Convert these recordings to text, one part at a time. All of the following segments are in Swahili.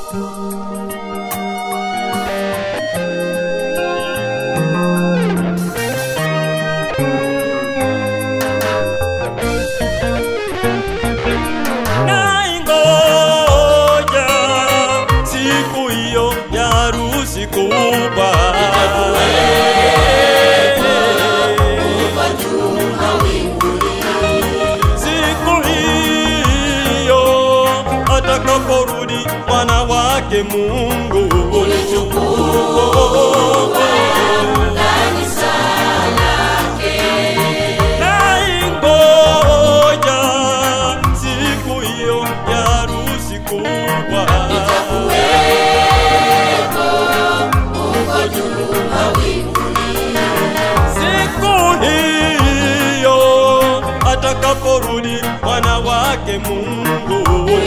Naingoja siku hiyo ya harusi kubwa. Siku hiyo atakaporudi Mwana wake Mungu, naingoja siku hiyo ya harusi kubwa. Siku hiyo atakaporudi Mwana wake Mungu,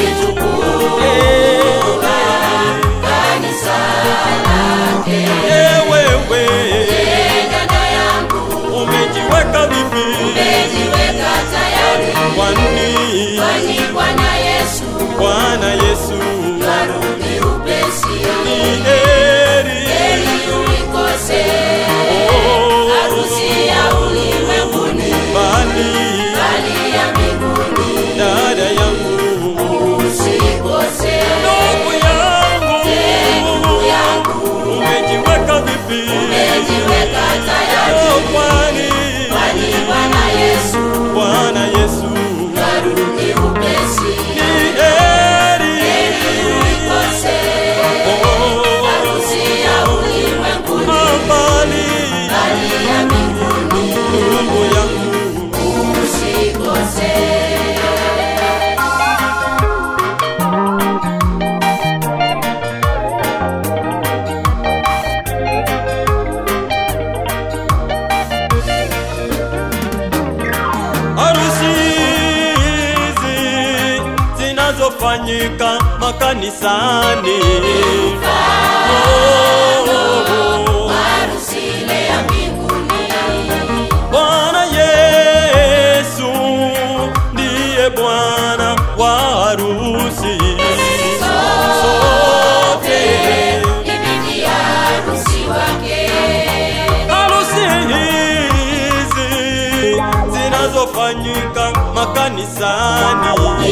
wewe umejiweka vipi? Kwani Bwana Yesu arudi upesi, ni heri harusi ya ulimwenguni, bali ya mbinguni. dada yangu, Usikose ndugu yangu, umejiweka vipi? umejiweka tayari, Kwani Bwana Yesu arudi upesi, ni heri usikose harusi ya ulimwenguni, bali ya mbinguni. ndugu yangu. Usikose. Harusi hizi zinazofanyika makanisani, Harusi ile ya mbinguni, Bwana Yesu ndiye bwana wa harusi. Sote ni bibi harusi wake. harusi hizi zinazofanyika makanisani,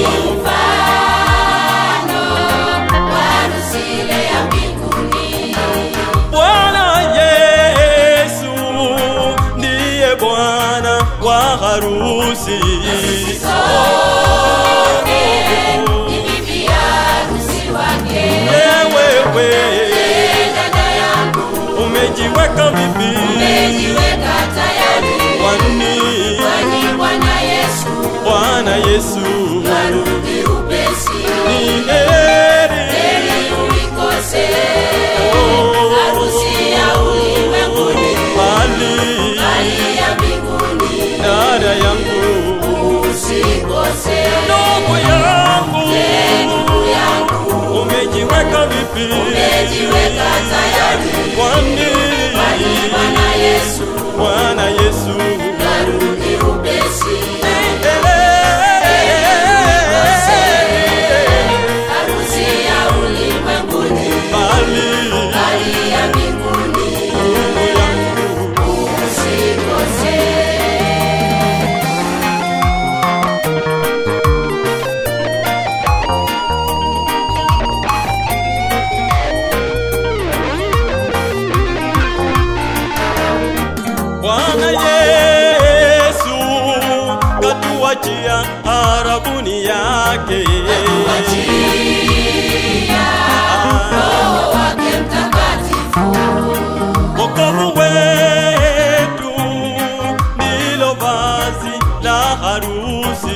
Mfano wa harusi ile ya mbinguni, Bwana Yesu ndiye bwana wa harusi. sote ni bibi harusi wake. Wewe Dada yangu, umejiweka vipi? umejiweka tayari, Kwani Bwana Yesu Bwana Yesu arudi upesi, ni heri ulikose harusi ya ulimwenguni, bali ya mbinguni. dada yangu, Usikose ndugu yangu, umejiweka vipi? umejiweka tayari, Kwani Bwana Bwana Yesu Yesu arudi upesi, harusi ya ulimwenguni, bali ya mbinguni. ndugu yangu. Usikose. Bwana Yesu katuachia arabuni yake, Roho wake Mtakatifu, wokovu wetu ndilo vazi la harusi.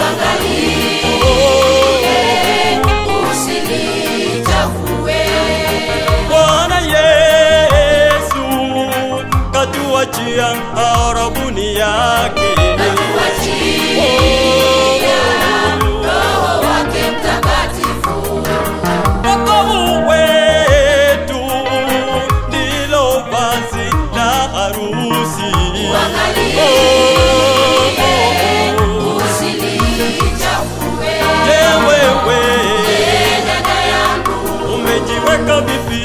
usilichafue. Bwana Yesu katuachia arabuni yake, Roho vifi